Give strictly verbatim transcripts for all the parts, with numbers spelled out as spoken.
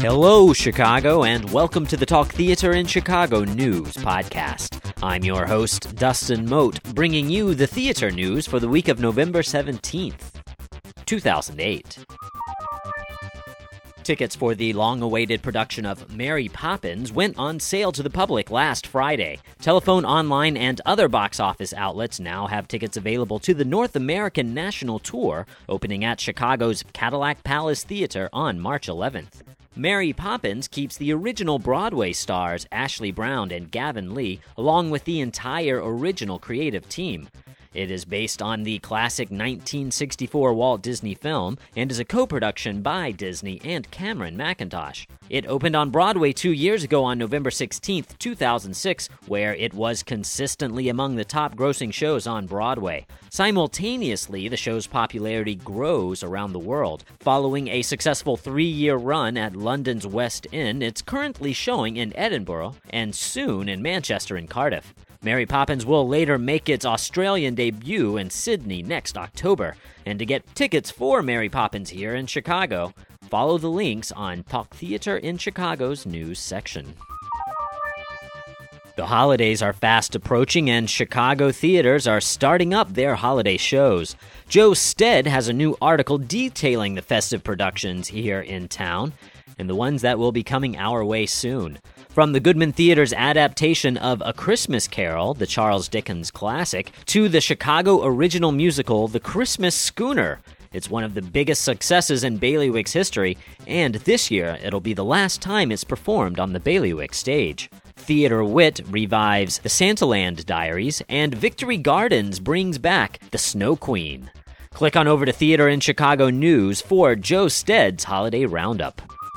Hello, Chicago, and welcome to the Talk Theater in Chicago News podcast. I'm your host, Dustin Mote, bringing you the theater news for the week of November seventeenth, two thousand eight. Tickets for the long-awaited production of Mary Poppins went on sale to the public last Friday. Telephone, online, and other box office outlets now have tickets available to the North American National Tour, opening at Chicago's Cadillac Palace Theater on March eleventh. Mary Poppins keeps the original Broadway stars Ashley Brown and Gavin Lee, along with the entire original creative team. It is based on the classic nineteen sixty-four Walt Disney film and is a co-production by Disney and Cameron Mackintosh. It opened on Broadway two years ago on November sixteenth, two thousand six, where it was consistently among the top-grossing shows on Broadway. Simultaneously, the show's popularity grows around the world. Following a successful three-year run at London's West End, it's currently showing in Edinburgh and soon in Manchester and Cardiff. Mary Poppins will later make its Australian debut in Sydney next October. And to get tickets for Mary Poppins here in Chicago, follow the links on Talk Theater in Chicago's news section. The holidays are fast approaching, and Chicago theaters are starting up their holiday shows. Joe Stead has a new article detailing the festive productions here in town, and the ones that will be coming our way soon. From the Goodman Theater's adaptation of A Christmas Carol, the Charles Dickens classic, to the Chicago original musical The Christmas Schooner. It's one of the biggest successes in Bailiwick's history, and this year it'll be the last time it's performed on the Bailiwick stage. Theater Wit revives The Santaland Diaries, and Victory Gardens brings back The Snow Queen. Click on over to Theater in Chicago News for Joe Stead's Holiday Roundup.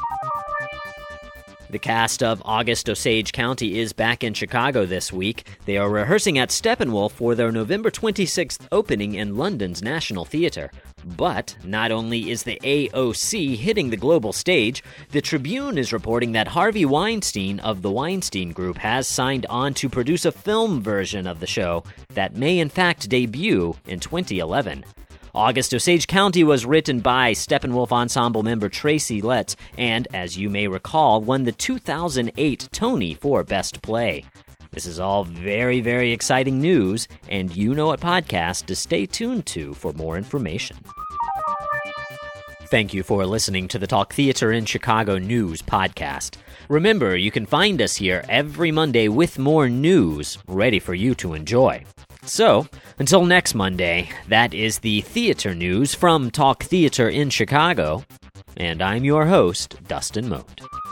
The cast of August Osage County is back in Chicago this week. They are rehearsing at Steppenwolf for their November twenty-sixth opening in London's National Theatre. But not only is the A O C hitting the global stage, the Tribune is reporting that Harvey Weinstein of the Weinstein Group has signed on to produce a film version of the show that may in fact debut in twenty eleven. August Osage County was written by Steppenwolf Ensemble member Tracy Letts and, as you may recall, won the two thousand eight Tony for Best Play. This is all very, very exciting news, and you know what podcast to stay tuned to for more information. Thank you for listening to the Talk Theater in Chicago News podcast. Remember, you can find us here every Monday with more news ready for you to enjoy. So, until next Monday, that is the theater news from Talk Theater in Chicago, and I'm your host, Dustin Mote.